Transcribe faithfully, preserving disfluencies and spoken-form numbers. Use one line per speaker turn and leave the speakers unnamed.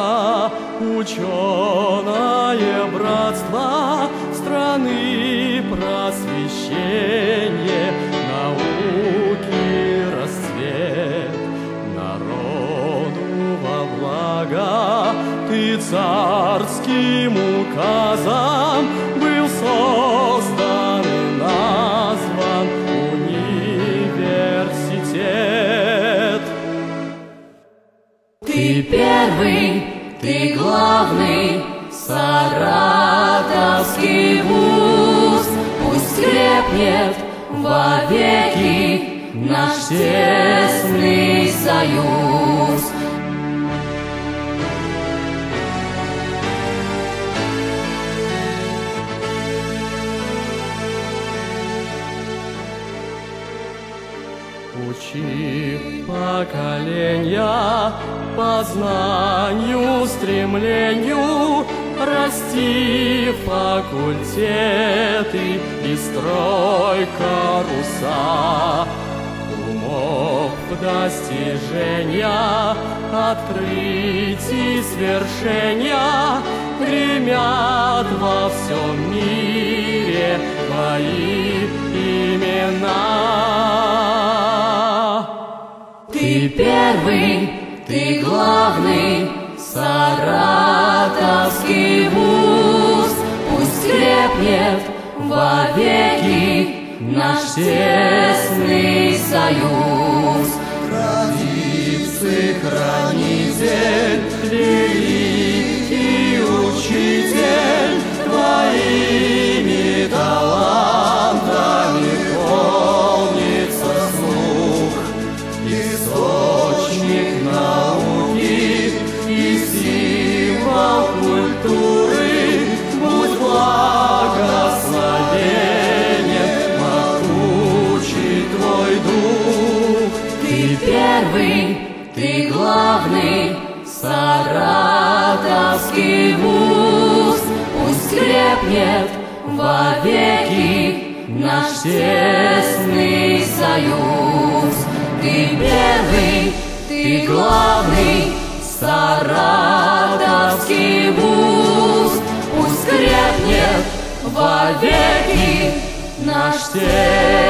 века, ученое братство страны просвещение, науки расцвет, народу во благо. Ты царским указом был создан и назван университет.
Ты первый, ты главный, Саратовский вуз. Пусть крепнет вовеки наш тесный союз.
Учи поколения познанию, стремлению, расти факультеты и строй каруса. Умов достижения, открытий, свершения гремят во всем мире твои имена.
Ты первый, ты главный, Саратовский вуз. Пусть крепнет вовеки наш тесный союз.
Традиции хранитель, великий учитель, твоими талантами полнится слух. Источник науки и символ культуры, будь благословенен могучий твой дух.
Ты первый, ты главный, Саратовский вуз. Пусть крепнет вовеки наш тесный союз. Ты первый, ты главный, Саратовский вуз. Пусть крепнет вовеки наш тесный союз.